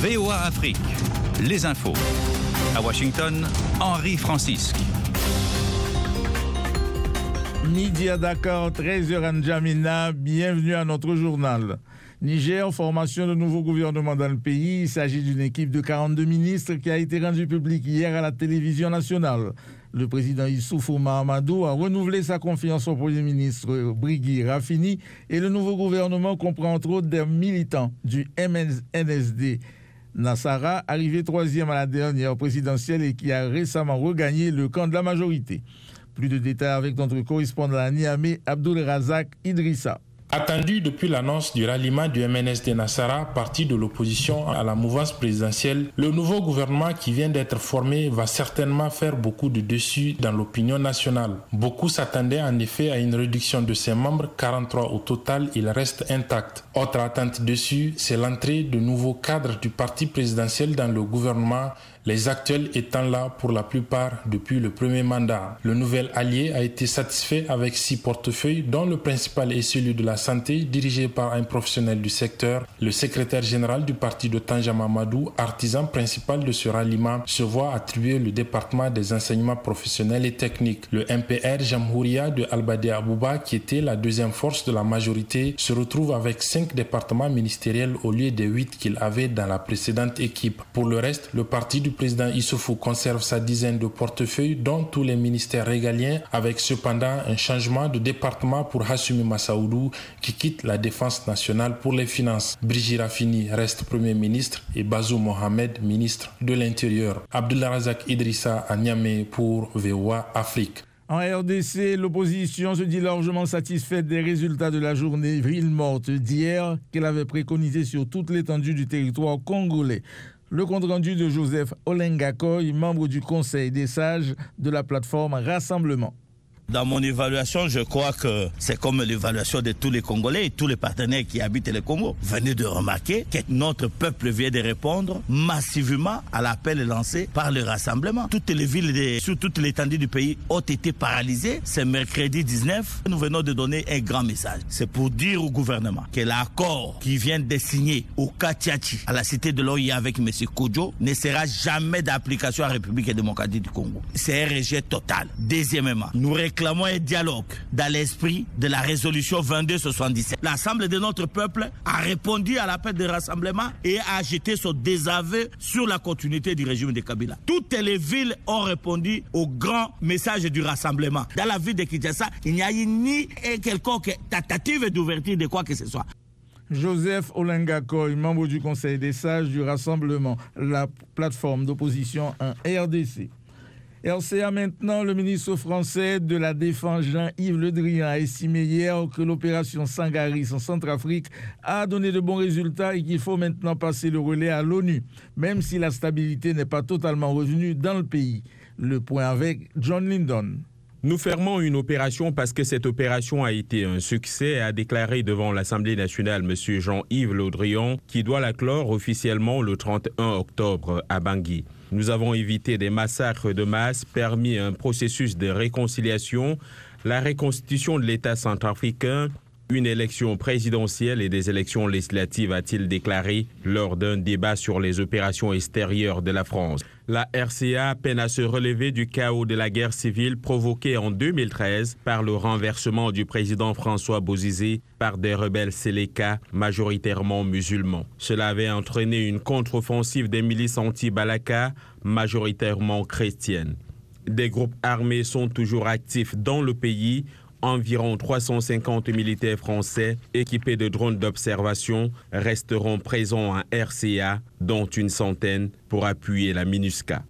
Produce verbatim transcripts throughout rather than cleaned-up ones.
V O A Afrique, les infos. À Washington, Henri Francisque. Midi à Dakar, treize heures à N'Djamena, bienvenue à notre journal. Niger, formation de nouveau gouvernement dans le pays. Il s'agit d'une équipe de quarante-deux ministres qui a été rendue publique hier à la télévision nationale. Le président Issoufou Mahamadou a renouvelé sa confiance au premier ministre Brigui Rafini et le nouveau gouvernement comprend entre autres des militants du M N S D. Nassara, arrivé troisième à la dernière présidentielle et qui a récemment regagné le camp de la majorité. Plus de détails avec notre correspondant à Niamey, Abdoul Razak Idrissa. Attendu depuis l'annonce du ralliement du M N S D Nassara, parti de l'opposition à la mouvance présidentielle, le nouveau gouvernement qui vient d'être formé va certainement faire beaucoup de dessus dans l'opinion nationale. Beaucoup s'attendaient en effet à une réduction de ses membres, quarante-trois au total, il reste intact. Autre attente dessus, c'est l'entrée de nouveaux cadres du parti présidentiel dans le gouvernement, les actuels étant là pour la plupart depuis le premier mandat. Le nouvel allié a été satisfait avec six portefeuilles, dont le principal est celui de la santé, dirigé par un professionnel du secteur. Le secrétaire général du parti de Tanja Mamadou, artisan principal de ce ralliement, se voit attribuer le département des enseignements professionnels et techniques. Le M P R Jamhouria de Albade Abouba, qui était la deuxième force de la majorité, se retrouve avec cinq départements ministériels au lieu des huit qu'il avait dans la précédente équipe. Pour le reste, le parti du Le président Issoufou conserve sa dizaine de portefeuilles, dont tous les ministères régaliens, avec cependant un changement de département pour Hassoumi Massaoudou, qui quitte la défense nationale pour les finances. Brigui Rafini reste premier ministre et Bazou Mohamed, ministre de l'Intérieur. Abdoul Razak Idrissa à Niamey pour V O A Afrique. En R D C, l'opposition se dit largement satisfaite des résultats de la journée ville morte d'hier qu'elle avait préconisé sur toute l'étendue du territoire congolais. Le compte-rendu de Joseph Olengakoy, membre du Conseil des sages de la plateforme Rassemblement. Dans mon évaluation, je crois que c'est comme l'évaluation de tous les Congolais et tous les partenaires qui habitent le Congo. Venez de remarquer que notre peuple vient de répondre massivement à l'appel lancé par le rassemblement. Toutes les villes de, sur toute l'étendue du pays ont été paralysées. C'est mercredi dix-neuf. Nous venons de donner un grand message. C'est pour dire au gouvernement que l'accord qui vient de signer au Katiachi, à la cité de l'O I A avec M. Kodjo, ne sera jamais d'application à la République démocratique du Congo. C'est un rejet total. Deuxièmement, nous réclamons Réclamons un dialogue dans l'esprit de la résolution vingt-deux soixante-dix-sept. L'Assemblée de notre peuple a répondu à l'appel de rassemblement et a jeté son désaveu sur la continuité du régime de Kabila. Toutes les villes ont répondu au grand message du rassemblement. Dans la ville de Kinshasa, il n'y a eu ni quelconque tentative d'ouverture de quoi que ce soit. Joseph Olengakoy, membre du Conseil des sages du Rassemblement, la plateforme d'opposition en R D C. R C A maintenant, le ministre français de la Défense Jean-Yves Le Drian a estimé hier que l'opération Sangaris en Centrafrique a donné de bons résultats et qu'il faut maintenant passer le relais à l'ONU, même si la stabilité n'est pas totalement revenue dans le pays. Le point avec John Lyndon. Nous fermons une opération parce que cette opération a été un succès, a déclaré devant l'Assemblée nationale M. Jean-Yves Le Drian, qui doit la clore officiellement le trente et un octobre à Bangui. Nous avons évité des massacres de masse, permis un processus de réconciliation, la reconstitution de l'État centrafricain, une élection présidentielle et des élections législatives, a-t-il déclaré lors d'un débat sur les opérations extérieures de la France. La R C A peine à se relever du chaos de la guerre civile provoquée en deux mille treize par le renversement du président François Bozizé par des rebelles Séléka, majoritairement musulmans. Cela avait entraîné une contre-offensive des milices anti-Balaka, majoritairement chrétiennes. Des groupes armés sont toujours actifs dans le pays. Environ trois cent cinquante militaires français équipés de drones d'observation resteront présents à R C A, dont une centaine pour appuyer la MINUSCA.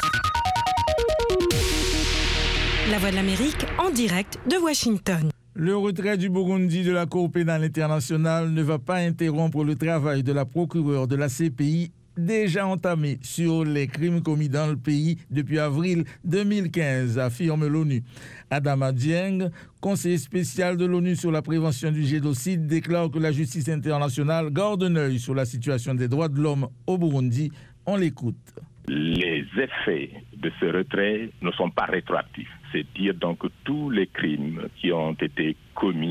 La Voix de l'Amérique en direct de Washington. Le retrait du Burundi de la Cour pénale internationale ne va pas interrompre le travail de la procureure de la C P I déjà entamé sur les crimes commis dans le pays depuis avril deux mille quinze, affirme l'ONU. Adama Dieng, conseiller spécial de l'ONU sur la prévention du génocide, déclare que la justice internationale garde un œil sur la situation des droits de l'homme au Burundi. On l'écoute. Les effets de ce retrait ne sont pas rétroactifs. C'est dire donc que tous les crimes qui ont été commis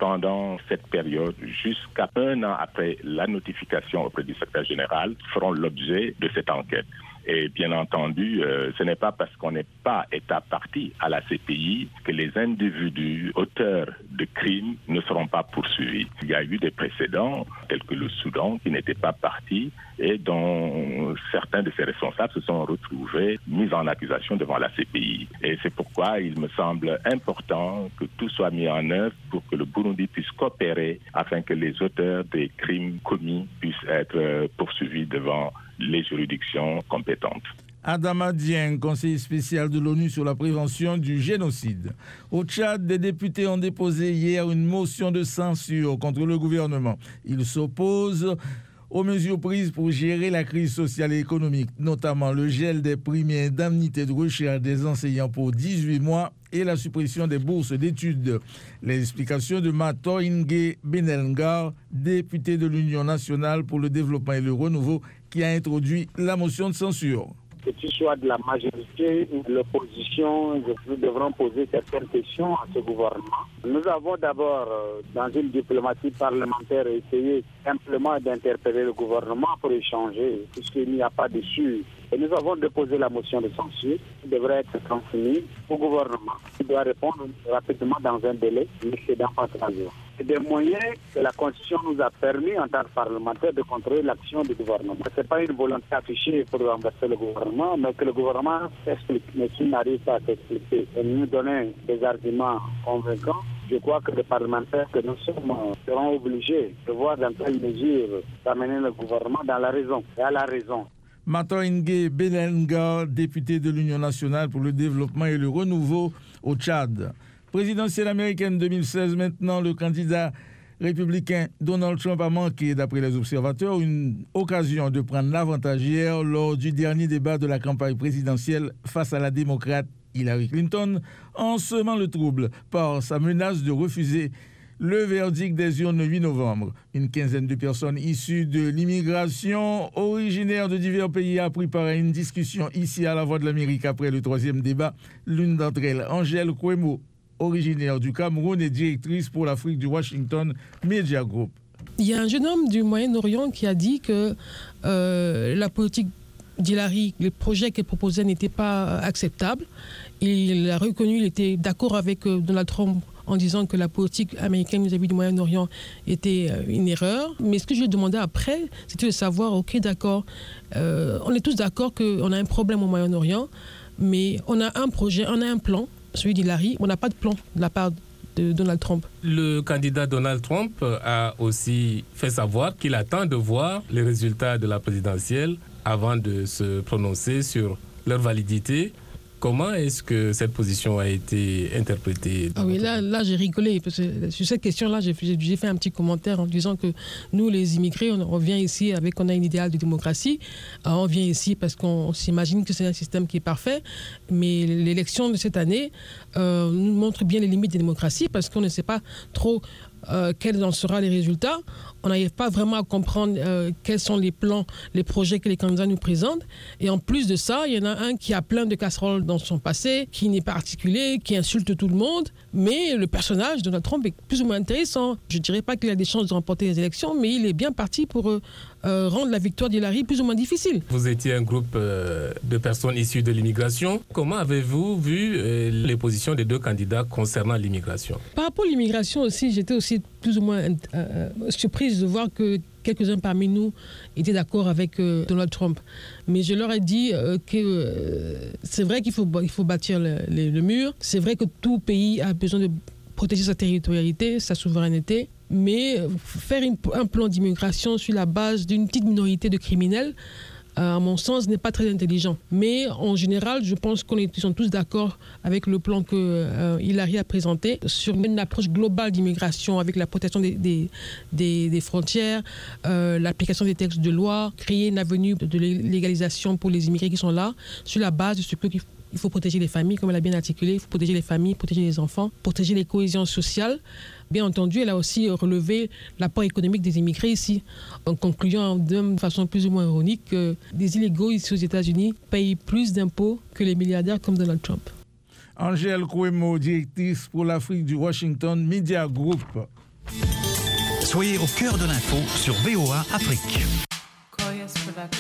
pendant cette période, jusqu'à un an après la notification auprès du secrétaire général, feront l'objet de cette enquête. Et bien entendu, euh, ce n'est pas parce qu'on n'est pas État partie à la C P I que les individus auteurs de crimes ne seront pas poursuivis. Il y a eu des précédents, tels que le Soudan, qui n'était pas parti et dont certains de ses responsables se sont retrouvés mis en accusation devant la C P I. Et c'est pourquoi il me semble important que tout soit mis en œuvre pour que le Burundi puisse coopérer afin que les auteurs des crimes commis puissent être poursuivis devant les juridictions compétentes. Adama Dieng, conseiller spécial de l'ONU sur la prévention du génocide. Au Tchad, des députés ont déposé hier une motion de censure contre le gouvernement. Ils s'opposent aux mesures prises pour gérer la crise sociale et économique, notamment le gel des primes et indemnités de recherche des enseignants pour dix-huit mois et la suppression des bourses d'études. Les explications de Matoingue Benelngar, député de l'Union nationale pour le développement et le renouveau, qui a introduit la motion de censure. Que tu sois de la majorité ou de l'opposition, nous devrons poser certaines questions à ce gouvernement. Nous avons d'abord, dans une diplomatie parlementaire, essayé simplement d'interpeller le gouvernement pour échanger, puisqu'il n'y a pas d'issue. Et nous avons déposé la motion de censure qui devrait être transmise au gouvernement. Il doit répondre rapidement dans un délai n'excédant pas trois jours. C'est des moyens que la Constitution nous a permis en tant que parlementaires de contrôler l'action du gouvernement. Ce n'est pas une volonté affichée pour renverser le gouvernement, mais que le gouvernement s'explique. Mais s'il n'arrive pas à s'expliquer et nous donner des arguments convaincants, je crois que les parlementaires que nous sommes seront obligés de voir dans quelle mesure d'amener le gouvernement dans la raison et à la raison. Matoingue Benelngar, député de l'Union nationale pour le développement et le renouveau au Tchad. Présidentielle américaine deux mille seize, maintenant, le candidat républicain Donald Trump a manqué, d'après les observateurs, une occasion de prendre l'avantage hier lors du dernier débat de la campagne présidentielle face à la démocrate Hillary Clinton, en semant le trouble par sa menace de refuser le verdict des urnes le huit novembre. Une quinzaine de personnes issues de l'immigration, originaires de divers pays, a pris part à une discussion ici à la Voix de l'Amérique après le troisième débat. L'une d'entre elles, Angèle Kouemo, originaire du Cameroun et directrice pour l'Afrique du Washington Media Group. Il y a un jeune homme du Moyen-Orient qui a dit que euh, la politique d'Hillary, les projets qu'elle proposait n'étaient pas acceptables. Il a reconnu, il était d'accord avec euh, Donald Trump en disant que la politique américaine vis-à-vis du Moyen-Orient était euh, une erreur. Mais ce que je lui ai demandé après, c'était de savoir, ok, d'accord, euh, on est tous d'accord qu'on a un problème au Moyen-Orient, mais on a un projet, on a un plan, celui d'Hillary, on n'a pas de plan de la part de Donald Trump. Le candidat Donald Trump a aussi fait savoir qu'il attend de voir les résultats de la présidentielle avant de se prononcer sur leur validité. Comment est-ce que cette position a été interprétée? Ah oui, là, là j'ai rigolé. Parce que sur cette question-là, j'ai, j'ai fait un petit commentaire en disant que nous, les immigrés, on, on vient ici avec on a un idéal de démocratie. Alors, on vient ici parce qu'on s'imagine que c'est un système qui est parfait. Mais l'élection de cette année euh, nous montre bien les limites de la démocratie parce qu'on ne sait pas trop euh, quels en seront les résultats. On n'arrive pas vraiment à comprendre euh, quels sont les plans, les projets que les candidats nous présentent. Et en plus de ça, il y en a un qui a plein de casseroles dans son passé, qui n'est pas articulé, qui insulte tout le monde. Mais le personnage de Donald Trump est plus ou moins intéressant. Je ne dirais pas qu'il a des chances de remporter les élections, mais il est bien parti pour euh, euh, rendre la victoire d'Hillary plus ou moins difficile. Vous étiez un groupe euh, de personnes issues de l'immigration. Comment avez-vous vu euh, les positions des deux candidats concernant l'immigration? Par rapport à l'immigration aussi, j'étais aussi plus ou moins euh, surprise de voir que quelques-uns parmi nous étaient d'accord avec euh, Donald Trump. Mais je leur ai dit euh, que euh, c'est vrai qu'il faut, il faut bâtir le, le, le mur. C'est vrai que tout pays a besoin de protéger sa territorialité, sa souveraineté. Mais faire une, un plan d'immigration sur la base d'une petite minorité de criminels, à mon sens, n'est pas très intelligent. Mais en général, je pense qu'on est, sont tous d'accord avec le plan que euh, Hillary a présenté sur une approche globale d'immigration avec la protection des, des, des, des frontières, euh, l'application des textes de loi, créer une avenue de légalisation pour les immigrés qui sont là, sur la base de ce qu'il faut. Il faut protéger les familles, comme elle a bien articulé. Il faut protéger les familles, protéger les enfants, protéger les cohésions sociales. Bien entendu, elle a aussi relevé l'apport économique des immigrés ici, en concluant de façon plus ou moins ironique que des illégaux ici aux États-Unis payent plus d'impôts que les milliardaires comme Donald Trump. Angèle Kouemo, directrice pour l'Afrique du Washington Media Group. Soyez au cœur de l'info sur V O A Afrique.